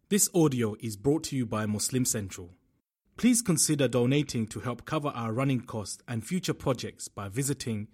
This audio is brought to you by Muslim Central. Please consider donating to help cover our running costs and future projects by visiting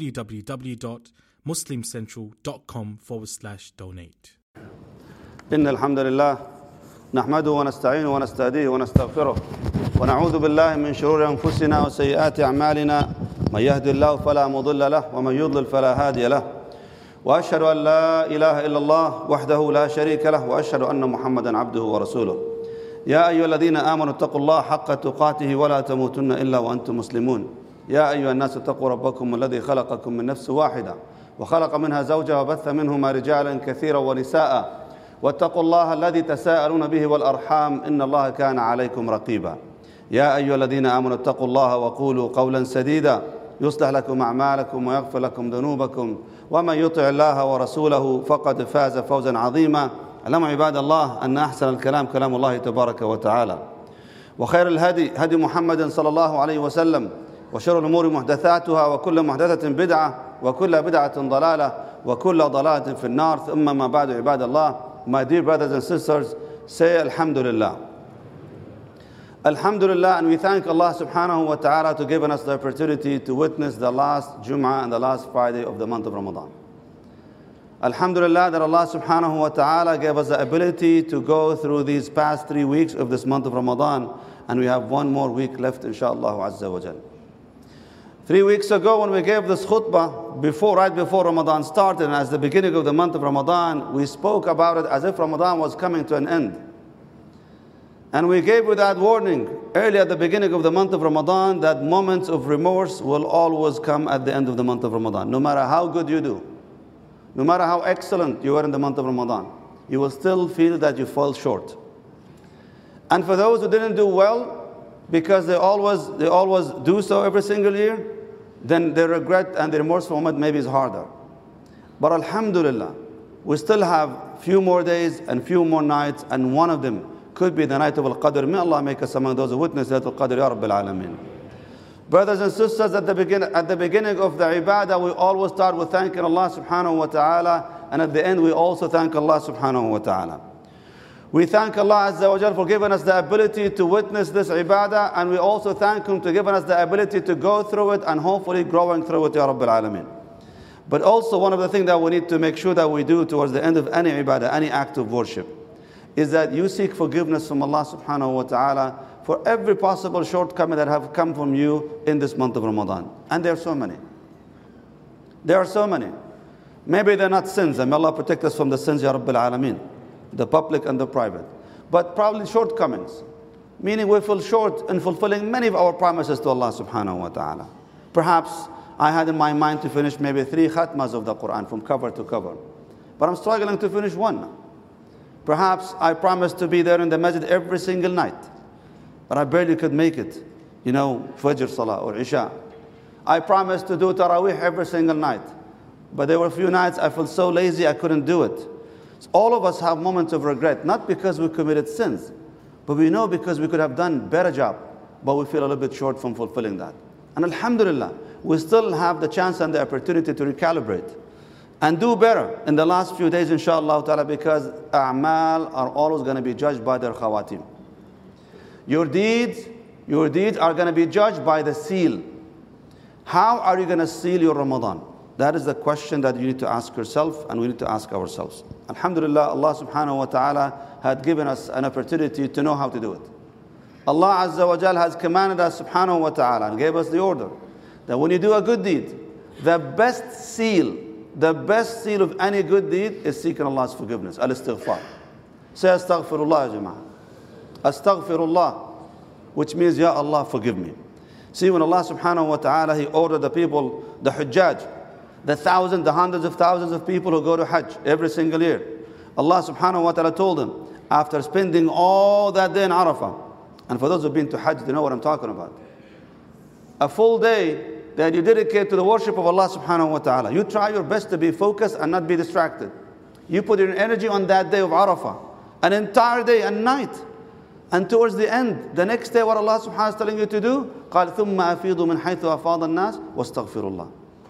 www.muslimcentral.com/donate. إن الحمد لله نحمده ونستعينه ونستهديه ونستغفره ونعوذ بالله من شرور أنفسنا وسيئات أعمالنا من يهد الله فلا مضل له ومن يضلل فلا هادي له وأشهد أن لا إله إلا الله وحده لا شريك له وأشهد أن محمدا عبده ورسوله يا أيها الذين آمنوا اتقوا الله حق تقاته ولا تموتن إلا وأنتم مسلمون يا أيها الناس اتقوا ربكم الذي خلقكم من نفس واحدة وخلق منها زوجها وبث منهما رجالا كثيرا ونساء واتقوا الله الذي تساءلون به والأرحام إن الله كان عليكم رقيبا يا أيها الذين آمنوا اتقوا الله وقولوا قولا سديدا يصلح لكم أعمالكم ويغفر لكم ذنوبكم ومن يطع الله ورسوله فقد فاز فوزا عظيما اعلموا عباد الله أن أحسن الكلام كلام الله تبارك وتعالى وخير الهدي هدي محمد صلى الله عليه وسلم وشر الأمور محدثاتها وكل محدثة بدعة وكل بدعة ضلالة وكل ضلالة في النار ثم ما بعد عباد الله. My dear brothers and sisters, say Alhamdulillah. Alhamdulillah, and we thank Allah subhanahu wa ta'ala to giving us the opportunity to witness the last Jum'ah and the last Friday of the month of Ramadan. Alhamdulillah that Allah subhanahu wa ta'ala gave us the ability to go through these past 3 weeks of this month of Ramadan, and we have one more week left inshaAllah azza wa jal. 3 weeks ago when we gave this khutbah, right before Ramadan started, and as the beginning of the month of Ramadan, we spoke about it as if Ramadan was coming to an end. And we gave without warning early at the beginning of the month of Ramadan that moments of remorse will always come at the end of the month of Ramadan. No matter how good you do, no matter how excellent you are in the month of Ramadan, you will still feel that you fall short. And for those who didn't do well, because they always do so every single year, then their regret and the remorseful moment maybe is harder. But alhamdulillah, we still have few more days and few more nights, and one of them could be the night of Al-Qadr. May Allah make us among those who witness Al-Qadr, Ya Rabbil Alameen. Brothers and sisters, at the beginning of the ibadah, we always start with thanking Allah subhanahu wa ta'ala, and at the end we also thank Allah subhanahu wa ta'ala. We thank Allah azza wa jal for giving us the ability to witness this ibadah, and we also thank Him to giving us the ability to go through it and hopefully growing through it, Ya Rabbil Alameen. But also one of the things that we need to make sure that we do towards the end of any ibadah, any act of worship, is that you seek forgiveness from Allah subhanahu wa ta'ala for every possible shortcoming that have come from you in this month of Ramadan. And there are so many. There are so many. Maybe they're not sins, and may Allah protect us from the sins, Ya Rabbil Alameen, the public and the private. But probably shortcomings, meaning we fell short in fulfilling many of our promises to Allah subhanahu wa ta'ala. Perhaps I had in my mind to finish maybe 3 khatmas of the Quran from cover to cover, but I'm struggling to finish one. Perhaps I promised to be there in the masjid every single night, but I barely could make it. Fajr Salah or Isha. I promised to do Taraweeh every single night, but there were a few nights I felt so lazy I couldn't do it. So all of us have moments of regret, not because we committed sins, but we know because we could have done a better job, but we feel a little bit short from fulfilling that. And alhamdulillah, we still have the chance and the opportunity to recalibrate and do better in the last few days, inshallah ta'ala, because a'mal are always going to be judged by their khawatim. Your deeds are going to be judged by the seal. How are you going to seal your Ramadan? That is the question that you need to ask yourself, and we need to ask ourselves. Alhamdulillah, Allah subhanahu wa ta'ala had given us an opportunity to know how to do it. Allah azza wa jal has commanded us subhanahu wa ta'ala and gave us the order that when you do a good deed, the best seal of any good deed is seeking Allah's forgiveness, al-istighfar. Say astaghfirullah, ya jama'ah. Astaghfirullah, which means, Ya Allah, forgive me. See, when Allah subhanahu wa ta'ala, He ordered the people, the Hujjaj, the thousands, the hundreds of thousands of people who go to Hajj every single year, Allah subhanahu wa ta'ala told them, after spending all that day in Arafah, and for those who've been to Hajj, they know what I'm talking about, a full day that you dedicate to the worship of Allah subhanahu wa ta'ala. You try your best to be focused and not be distracted. You put your energy on that day of Arafah, an entire day and night. And towards the end, the next day, what Allah subhanahu wa ta'ala is telling you to do, قَالْ ثُمَّ أَفِيضُ مِنْ حَيْثُ أَفَاضَ النَّاسِ وَاسْتَغْفِرُ اللَّهِ.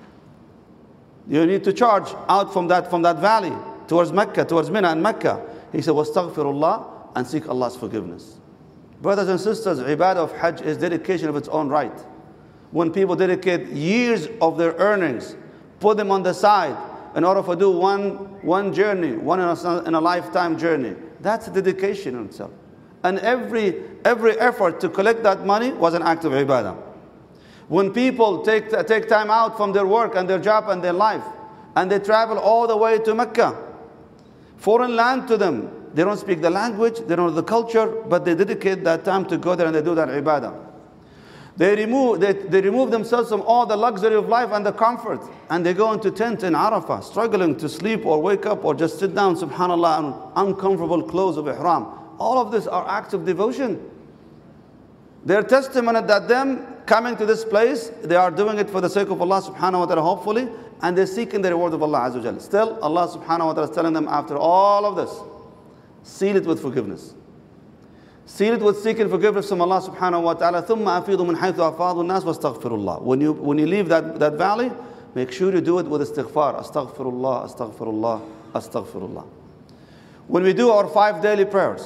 You need to charge out from that valley towards Mecca, towards Mina and Mecca. He said, وَاسْتَغْفِرُ اللَّهِ and seek Allah's forgiveness. Brothers and sisters, ibadah of Hajj is dedication of its own right. When people dedicate years of their earnings, put them on the side in order to do one journey, one in a lifetime journey, that's a dedication in itself. And every effort to collect that money was an act of ibadah. When people take time out from their work and their job and their life, and they travel all the way to Mecca, foreign land to them, they don't speak the language, they don't know the culture, but they dedicate that time to go there and they do that ibadah. They remove themselves from all the luxury of life and the comfort, and they go into tent in Arafah, struggling to sleep or wake up or just sit down, subhanAllah, in uncomfortable clothes of ihram. All of this are acts of devotion. They're testimony that them coming to this place, they are doing it for the sake of Allah subhanahu wa ta'ala, hopefully, and they're seeking the reward of Allah azza wa jalla. Still, Allah subhanahu wa ta'ala is telling them, after all of this, seal it with forgiveness. Seal it with seeking forgiveness from Allah subhanahu wa ta'ala. ثُمَّ أَفِيضُ مِنْ حَيْثُ أَفَاضُ النَّاسِ وَاسْتَغْفِرُ اللَّهِ. When you leave that valley, make sure you do it with istighfar. Astaghfirullah, astaghfirullah, astaghfirullah. When we do our 5 daily prayers,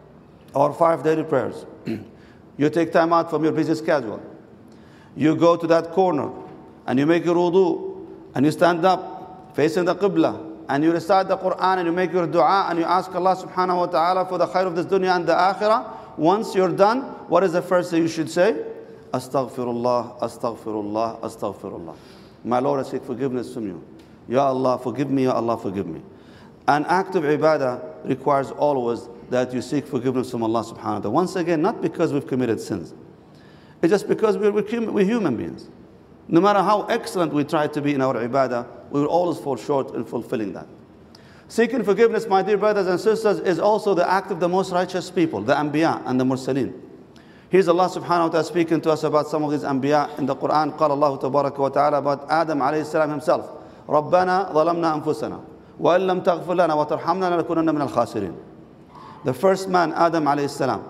you take time out from your busy schedule. You go to that corner and you make your wudu and you stand up facing the Qibla and you recite the Quran and you make your dua and you ask Allah subhanahu wa ta'ala for the khair of this dunya and the akhirah. Once you're done, what is the first thing you should say? Astaghfirullah, astaghfirullah, astaghfirullah. My Lord, I seek forgiveness from you. Ya Allah, forgive me, Ya Allah, forgive me. An act of ibadah requires always that you seek forgiveness from Allah subhanahu wa ta'ala. Once again, not because we've committed sins. It's just because we're human beings. No matter how excellent we try to be in our ibadah, we will always fall short in fulfilling that. Seeking forgiveness, my dear brothers and sisters, is also the act of the most righteous people, the Anbiya and the Mursaleen. Here's Allah subhanahu wa ta'ala speaking to us about some of these Anbiya in the Quran. قال الله تبارك وتعالى about Adam alayhi salam himself. رَبَّنَا ظَلَمْنَا أَنفُسَنَا وَإِن لَمْ تَغْفِرْ لَنَا وَتَرْحَمْنَا لَنَكُونَنَّ مِنَ الْخَاسِرِينَ. The first man, Adam alayhi salam.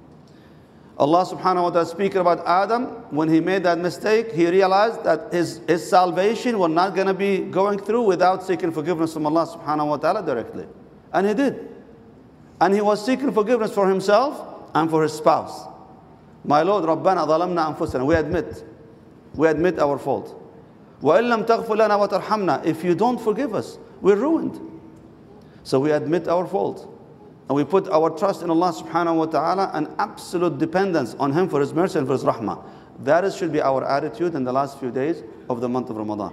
Allah subhanahu wa ta'ala speaking about Adam, when he made that mistake, he realized that his salvation was not going to be going through without seeking forgiveness from Allah subhanahu wa ta'ala directly. And he did. And he was seeking forgiveness for himself and for his spouse. My Lord, رَبَّنَا ظَلَمْنَا أَنفُسَنَا. We admit our fault. وَإِن لَمْ تَغْفِرْ لَنَا وَتَرْحَمْنَا. If you don't forgive us, we're ruined. So we admit our fault. And we put our trust in Allah subhanahu wa ta'ala and absolute dependence on Him for His mercy and for His rahmah. That should be our attitude in the last few days of the month of Ramadan.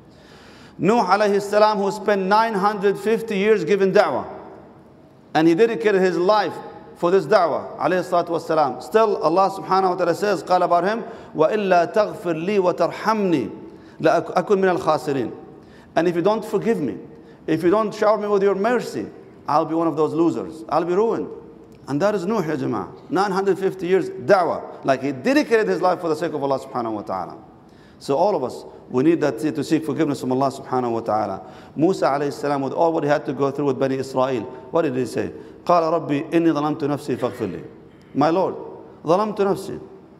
Nuh alayhi salam, who spent 950 years giving da'wah. And he dedicated his life for this da'wah, alayhi salatu wassalam. Still, Allah subhanahu wa ta'ala says, قال about him, وَإِلَّا تَغْفِرْ لِي وَتَرْحَمْنِي لَأَكُنْ مِنَ الْخَاسِرِينَ. And if you don't forgive me, if you don't shower me with your mercy, I'll be one of those losers. I'll be ruined. And that is Nuh, ya jama'ah. 950 years da'wah. Like he dedicated his life for the sake of Allah subhanahu wa ta'ala. So all of us, we need that to seek forgiveness from Allah subhanahu wa ta'ala. Musa alayhi salam, with all what he had to go through with Bani Israel, what did he say? قال ربي إني ظلمت نفسي فاغفر لي. My Lord, ظلمت نفسي.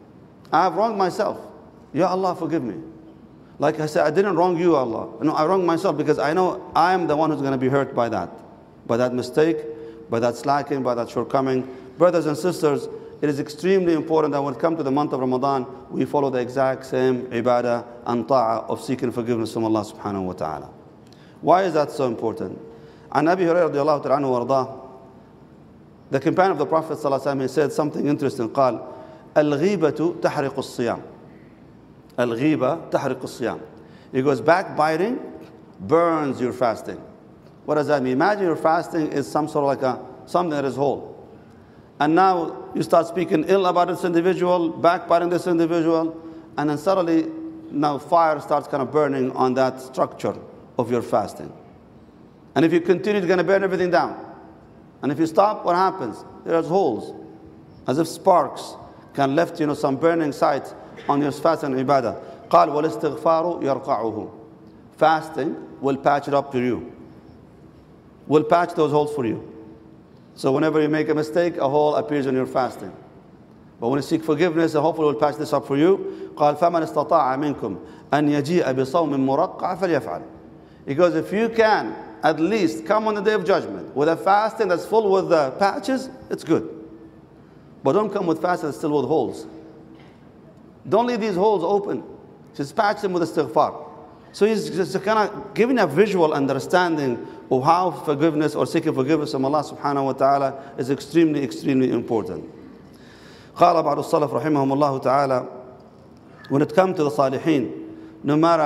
I have wronged myself. Ya Allah, forgive me. Like I said, I didn't wrong you, Allah. No, I wronged myself because I know I am the one who's going to be hurt by that mistake, by that slacking, by that shortcoming. Brothers and sisters, it is extremely important that when it comes to the month of Ramadan, we follow the exact same ibadah and ta'ah of seeking forgiveness from Allah subhanahu wa ta'ala. Why is that so important? And Abi Hurairah radiallahu ta'ala anhu wardah, the companion of the Prophet sallallahu alaihi wasallam, he said something interesting. قال الغيبة تحرق الصيام. الغيبة تحرق الصيام. He goes, backbiting burns your fasting. What does that mean? Imagine your fasting is some sort of something that is whole. And now you start speaking ill about this individual, backbiting this individual, and then suddenly now fire starts kind of burning on that structure of your fasting. And if you continue, it's going to burn everything down. And if you stop, what happens? There's holes, as if sparks can left some burning sight on your fasting and ibadah. قال والاستغفار يرقعه. Fasting will patch it up to you. Will patch those holes for you. So whenever you make a mistake, a hole appears in your fasting. But when you seek forgiveness, hopefully will patch this up for you. قال فمن استطاع منكم أن يجيء بصوم مرقع فليفعل. Because if you can at least come on the Day of Judgment with a fasting that's full with the patches, it's good. But don't come with fasting that's still with holes. Don't leave these holes open. Just patch them with istighfar. So he's just kind of giving a visual understanding of how forgiveness or seeking forgiveness from Allah subhanahu wa ta'ala is extremely, extremely important. قال بعض السلف رحمهم الله تعالى, when it comes to the Salihin, no matter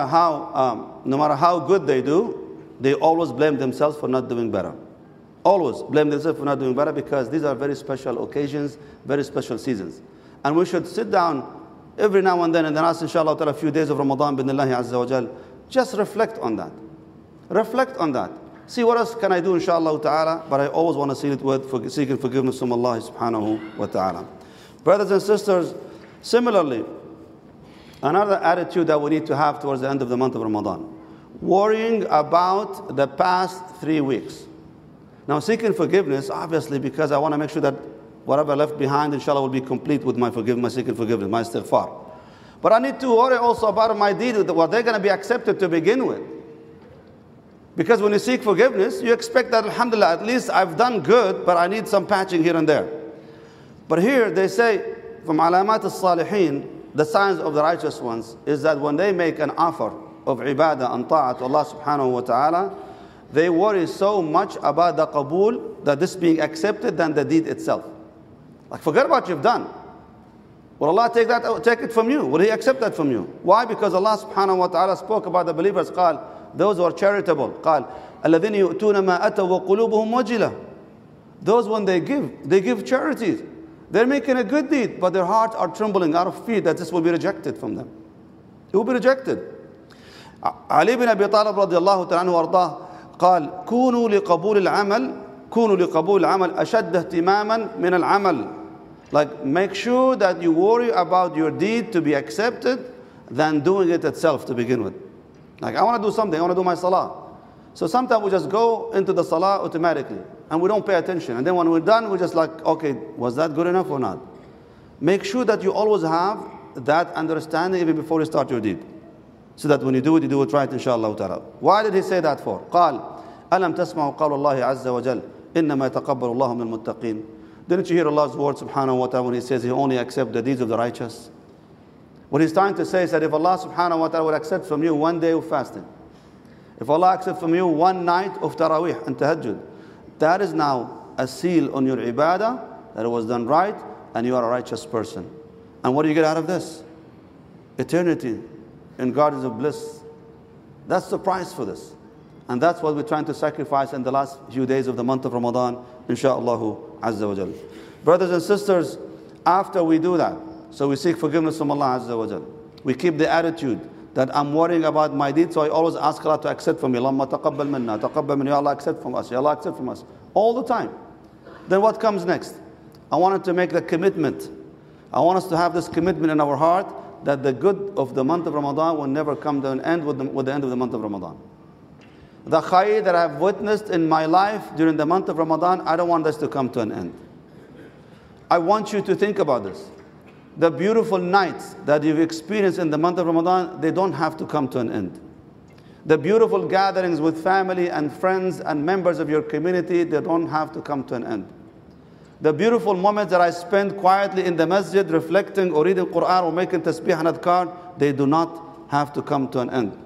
how good they do, they always blame themselves for not doing better. Always blame themselves for not doing better, because these are very special occasions, very special seasons. And we should sit down every now and then in the last, inshallah, a few days of Ramadan, bidnillahi azza wa jal, just reflect on that. Reflect on that. See what else can I do, inshallah ta'ala, but I always want to seal it with seeking forgiveness from Allah subhanahu wa ta'ala. Brothers and sisters, similarly, another attitude that we need to have towards the end of the month of Ramadan, worrying about the past 3 weeks. Now, seeking forgiveness, obviously, because I want to make sure that whatever left behind, inshallah, will be complete with my forgiveness, my seeking forgiveness, my istighfar. But I need to worry also about my deeds, were they going to be accepted to begin with? Because when you seek forgiveness, you expect that, alhamdulillah, at least I've done good, but I need some patching here and there. But here they say, from alamat al-salihin, the signs of the righteous ones, is that when they make an offer of ibadah and ta'at to Allah subhanahu wa ta'ala, they worry so much about the qabul, that this being accepted, than the deed itself. Like, forget about what you've done. Will Allah take it from you? Will He accept that from you? Why? Because Allah subhanahu wa ta'ala spoke about the believers. قال, those who are charitable. قال, الذين يؤتون ما أتوا وقلوبهم وجلة. Those when they give charities. They're making a good deed, but their hearts are trembling out of fear that this will be rejected from them. It will be rejected. Ali ibn Abi Talib radiallahu ta'ala anhu وارضاه قال, كونوا لقبول العمل أشد اهتماما من العمل. Like, make sure that you worry about your deed to be accepted than doing it itself to begin with. Like, I want to do something, I want to do my salah. So sometimes we just go into the salah automatically and we don't pay attention. And then when we're done, we're just like, okay, was that good enough or not? Make sure that you always have that understanding even before you start your deed. So that when you do it right, inshallah ta'ala. Why did he say that for? قال, ألم تسمعوا قول الله عز وجل إنما يتقبل الله من المتقين. Didn't you hear Allah's word subhanahu wa ta'ala when He says He only accepts the deeds of the righteous? What He's trying to say is that if Allah subhanahu wa ta'ala would accept from you one day of fasting, if Allah accepts from you one night of taraweeh and tahajjud, that is now a seal on your ibadah that it was done right and you are a righteous person. And what do you get out of this? Eternity in gardens of bliss. That's the price for this. And that's what we're trying to sacrifice in the last few days of the month of Ramadan, insha'Allah azza wa jal. Brothers and sisters, after we do that, so we seek forgiveness from Allah azza wa jal. We keep the attitude that I'm worrying about my deeds, so I always ask Allah to accept from me. Allahumma taqabbal minna, taqabbal minna, Ya Allah accept from us, Ya Allah accept from us. All the time. Then what comes next? I wanted to make the commitment. I want us to have this commitment in our heart that the good of the month of Ramadan will never come to an end with the end of the month of Ramadan. The khair that I've witnessed in my life during the month of Ramadan, I don't want this to come to an end. I want you to think about this. The beautiful nights that you've experienced in the month of Ramadan, they don't have to come to an end. The beautiful gatherings with family and friends and members of your community, they don't have to come to an end. The beautiful moments that I spend quietly in the masjid reflecting or reading Quran or making tasbih and adhkar, they do not have to come to an end.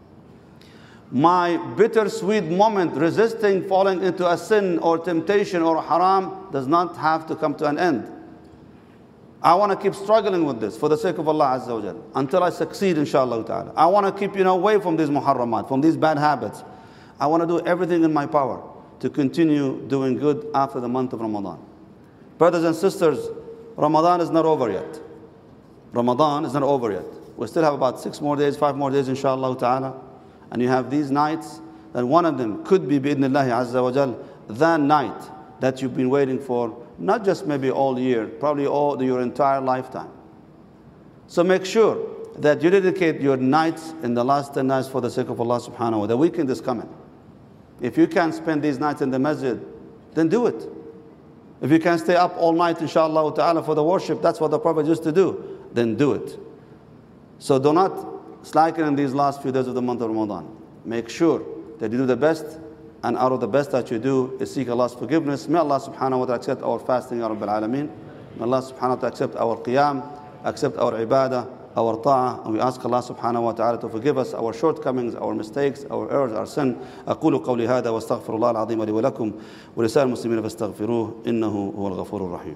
My bittersweet moment resisting falling into a sin or temptation or haram does not have to come to an end. I want to keep struggling with this for the sake of Allah Azza wa Jal until I succeed, inshallah ta'ala. I want to keep away from these muharramat, from these bad habits. I want to do everything in my power to continue doing good after the month of Ramadan. Brothers and sisters, Ramadan is not over yet. Ramadan is not over yet. We still have about 5 more days, inshallah ta'ala. And you have these nights, and one of them could be bi'idhnillahi azza wa jal, the night that you've been waiting for, not just maybe all year, probably your entire lifetime. So make sure that you dedicate your nights in the last 10 nights for the sake of Allah subhanahu wa ta'ala. The weekend is coming. If you can't spend these nights in the masjid, then do it. If you can stay up all night, inshallah ta'ala, for the worship, that's what the Prophet used to do, then do it. So do not slacken in these last few days of the month of Ramadan. Make sure that you do the best and out of the best that you do is seek Allah's forgiveness. May Allah subhanahu wa ta'ala accept our fasting, Ya Rabbil Alameen. May Allah subhanahu wa ta'ala accept our qiyam, accept our ibadah, our ta'ah, and we ask Allah subhanahu wa ta'ala to forgive us our shortcomings, our mistakes, our errors, our sin. أقول قولي هذا واستغفر الله العظيم لي ولكم ولسائر المسلمين فاستغفروه إنه هو الغفور الرحيم.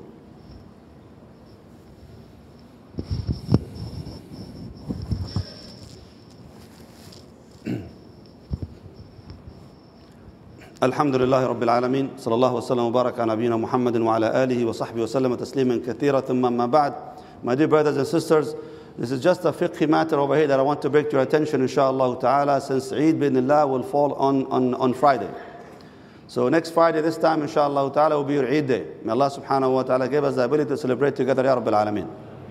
الحمد لله رب العالمين صلى الله وسلم وبارك على نبينا محمد وعلى آله وصحبه وسلم تسليما كثيرا ثم ما بعد. My dear brothers and sisters, this is just a fiqhi matter over here that I want to bring to your attention, inshallah ta'ala, since Eid bin-Allah will fall on Friday. So next Friday, this time, inshallah ta'ala, will be your Eid day. May Allah subhanahu wa ta'ala give us the ability to celebrate together, Ya Rabbil Alameen.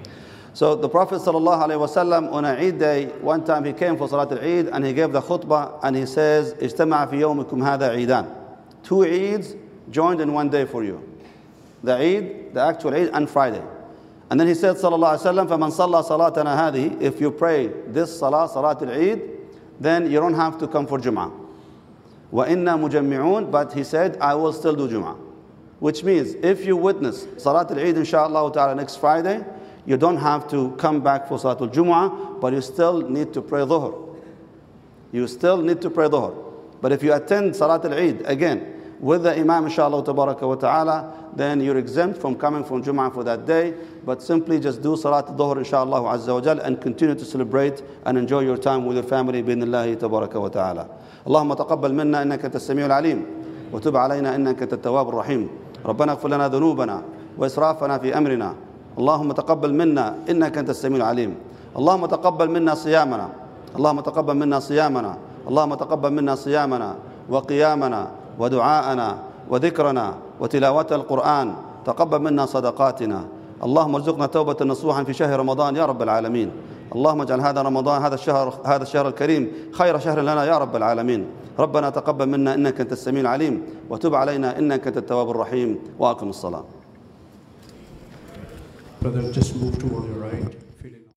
So the Prophet sallallahu alayhi wa sallam, on a Eid day, one time he came for Salat al-Eid and he gave the khutbah and he says, اجتمع في يومكم هذا عيدان. 2 Eids joined in one day for you. The Eid, the actual Eid, and Friday. And then he said, sallallahu alayhi wa sallam, فَمَنْ صَلَّى صَلَاتَنَا هَذِهِ. If you pray this salah, Salat al-Eid, then you don't have to come for Jum'ah. وَإِنَّا مُجَمِّعُونَ. But he said, I will still do Jum'ah. Which means, if you witness Salat al-Eid, inshallah ta'ala, next Friday, you don't have to come back for Salatul Jumu'ah, but you still need to pray Dhuhr. You still need to pray Dhuhr. But if you attend Salat al-Eid again with the Imam, inshallah tabaraka wa ta'ala, then you're exempt from coming from Jumu'ah for that day. But simply just do Salat al-Dhuhr, inshallah azza wa jal, and continue to celebrate and enjoy your time with your family, bi'idhnillahi tabaraka wa ta'ala. Allahumma taqabbal minna innaka anta as-sami'ul alim, wa tub alayna innaka anta at-tawwabur rahim. ربنا اغفر لنا ذنوبنا وإسرافنا في أمرنا. اللهم تقبل منا إنك أنت السميع العليم. اللهم تقبل منا صيامنا. اللهم تقبل منا صيامنا. اللهم تقبل منا صيامنا وقيامنا ودعاءنا وذكرنا وتلاوة القرآن. تقبل منا صدقاتنا. اللهم ارزقنا توبة نصوحا في شهر رمضان يا رب العالمين. اللهم اجعل هذا رمضان هذا الشهر الكريم خير شهر لنا يا رب العالمين. ربنا تقبل منا إنك أنت السميع العليم وتب علينا إنك أنت التواب الرحيم وأقم الصلاة. Brother, just move toward your right.